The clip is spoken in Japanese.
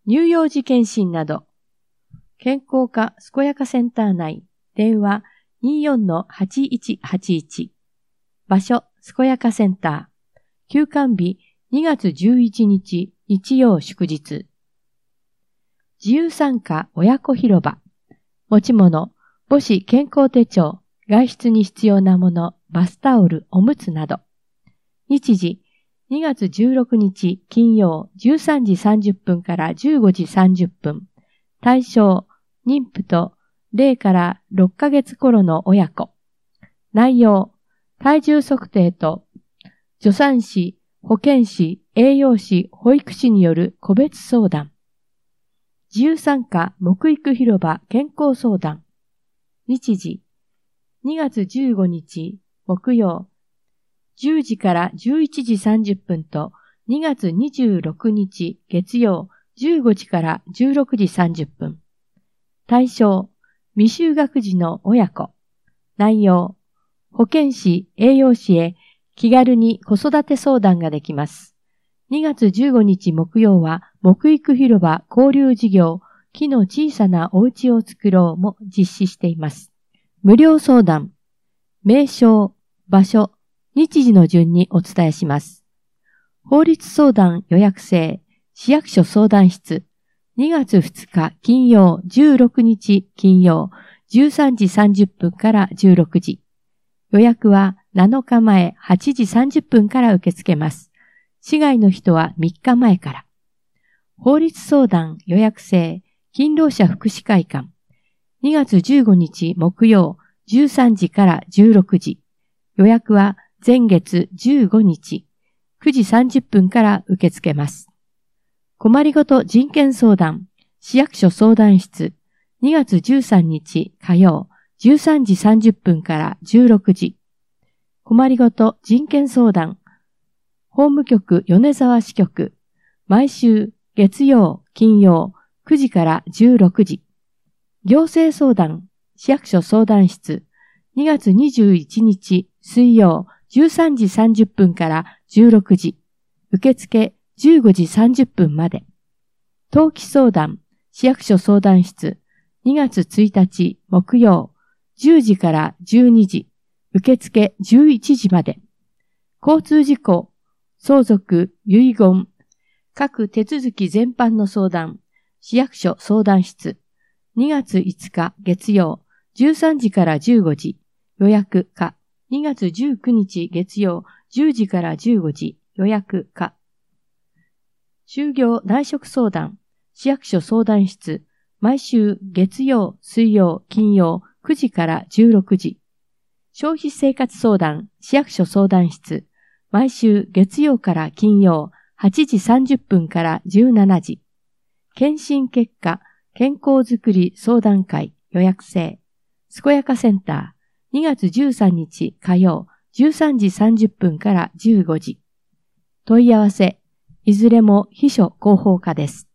乳幼児検診など、健康課すこやかセンター内、電話 24-8181、場所すこやかセンター、休館日2月11日日曜祝日。自由参加親子広場。持ち物、母子健康手帳、外出に必要なもの、バスタオル、おむつなど。日時、2月16日金曜13時30分から15時30分。対象、妊婦と0から6ヶ月頃の親子。内容、体重測定と、助産師、保健師、栄養士、保育士による個別相談。自由参加木育広場健康相談。日時、2月15日木曜、10時から11時30分と2月26日月曜、15時から16時30分。対象、未就学児の親子。内容、保健師、栄養士へ気軽に子育て相談ができます。2月15日木曜は木育広場交流事業木の小さなお家を作ろうも実施しています。無料相談、名称、場所、日時の順にお伝えします。法律相談予約制、市役所相談室、2月2日金曜16日金曜13時30分から16時。予約は7日前8時30分から受け付けます。市外の人は3日前から。法律相談予約制、勤労者福祉会館。2月15日木曜13時から16時。予約は前月15日9時30分から受け付けます。困りごと人権相談、市役所相談室。2月13日火曜13時30分から16時。困りごと人権相談、法務局米沢支局、毎週月曜、金曜9時から16時。行政相談、市役所相談室、2月21日水曜13時30分から16時。受付15時30分まで。登記相談、市役所相談室、2月1日木曜10時から12時。受付11時まで。交通事故、相続、遺言、各手続き全般の相談、市役所相談室、2月5日月曜、13時から15時、予約可。2月19日月曜、10時から15時、予約可。就業内職相談、市役所相談室、毎週月曜、水曜、金曜、9時から16時。消費生活相談、市役所相談室、毎週月曜から金曜8時30分から17時。検診結果、健康づくり相談会予約制。すこやかセンター、2月13日火曜13時30分から15時。問い合わせ、いずれも秘書広報課です。